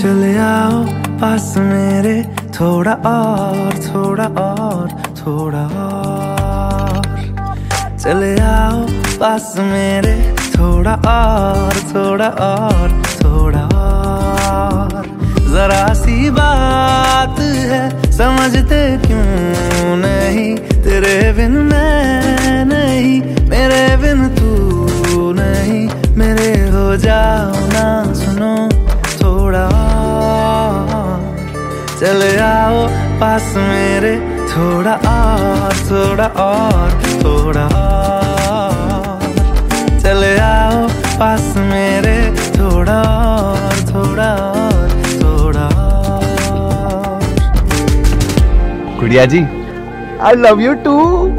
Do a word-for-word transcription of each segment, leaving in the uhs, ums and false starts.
चले आओ पास मेरे, थोड़ा और थोड़ा और थोड़ा और। चले आओ पास मेरे, थोड़ा और थोड़ा और थोड़ा और। जरा सी बात है समझते क्यों नहीं, तेरे बिन मैं नहीं, मेरे बिन तू नहीं, मेरे हो जाओ ना सुनो थोड़ा और। चले आओ पास मेरे, थोड़ा और थोड़ा और थोड़ा और। चले आओ पास मेरे, थोड़ा और थोड़ा और थोड़ा और। Gudiya ji, I love you too.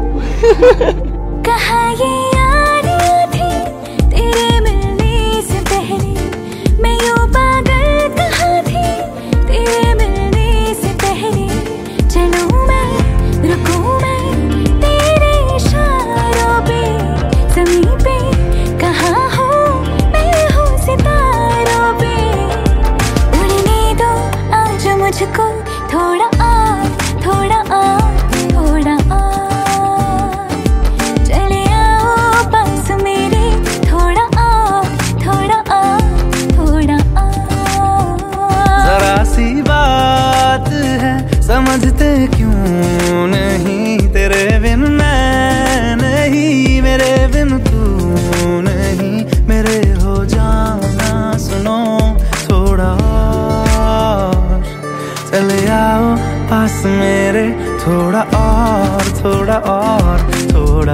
कहाँ ये यारियां थी तेरे मिलने से पहले, मैं यूं पागल कहाँ थी तेरे मिलने से पहले। चलूं मैं रुकूं मैं तेरे इशारों पे, ज़मीं पे कहाँ हूँ मैं हूँ सितारों पे। उड़ने दो आज मुझको थोड़ा और थोड़ा और थोड़ा और। चले आओ पास मेरे, थोड़ा और थोड़ा और थोड़ा और। जरा सी बात है समझते क्यों नहीं, तेरे बिन मैं नहीं, मेरे बिन तू नहीं, मेरे हो जाना सुनो थोड़ा और। चले आओ पास मेरे, थोड़ा और थोड़ा और थोड़ा